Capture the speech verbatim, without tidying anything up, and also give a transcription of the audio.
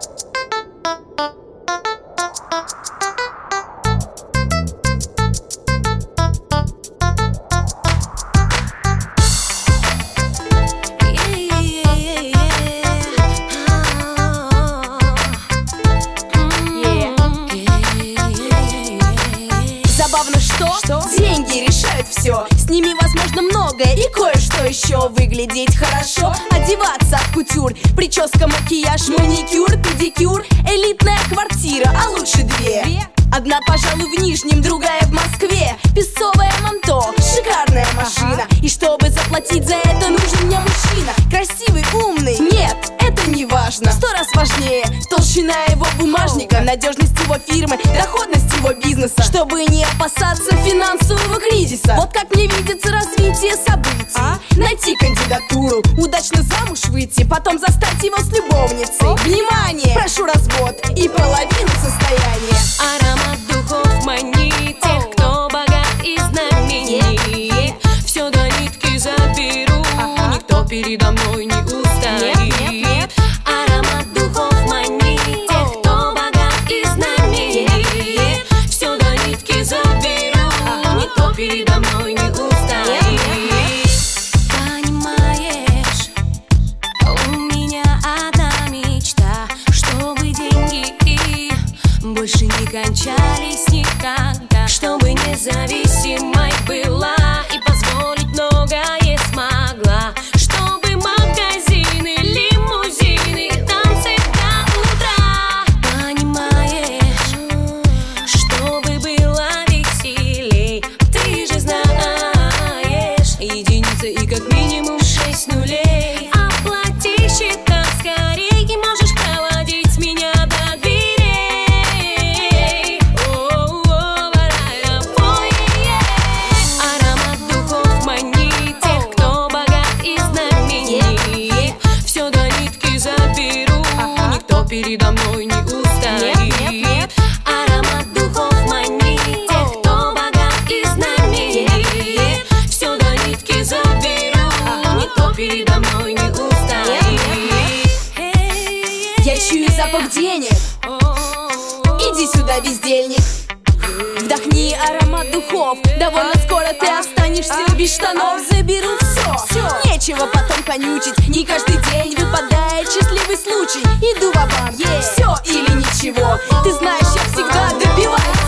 Забавно, что, что деньги решают все. С ними возможно многое и кое-что еще. Выглядеть хорошо, одеваться от кутюр, прическа, макияж, маникюр, педикюр. Элитная квартира, а лучше две. Одна, пожалуй, в Нижнем, другая в Москве. Песцовое манто, шикарная машина. И чтобы заплатить за это, нужен мне мужчина. Красивый, умный, нет, это не важно. Сто раз важнее толщина его бумажника, надежность его фирмы, доходность его бизнеса, чтобы не опасаться финансового кризиса. Вот как мне видится развитие событий. а? Найти кандидатуру, удачно замуж выйти, потом застать его с любовницей. Внимание! Прошу развод и половину состояния. Аромат духов манит тех, кто богат и знаменит. Все до нитки заберу, никто передо мной не устоит. Аромат духов манит тех, кто богат и знаменит. Все до нитки заберу, никто передо мной не устоит. Понимаешь, у меня одна мечта, чтобы деньги больше не кончались никогда, чтобы независимой была и позволить многое смогла, чтобы магазины, лимузины, танцы до утра. Понимаешь, чтобы было веселей, ты же знаешь, единица и как минимум шесть нулей. Оплати счета скорей, и можешь проводить меня до дверей. Аромат духов манит тех, кто богат и знаменит. Все до нитки заберу, никто передо мной не устоит. Аромат духов манит тех, кто богат и знаменит. Все до нитки заберу, никто передо мной не устоит. Я чую запах денег. Иди сюда, бездельник. Вдохни аромат духов. Довольно скоро ты останешься без штанов. Заберу все, нечего потом конючить. Не каждый день выпадает счастливый случай. Иду ва-банк, все или ничего. Ты знаешь, я всегда добиваюсь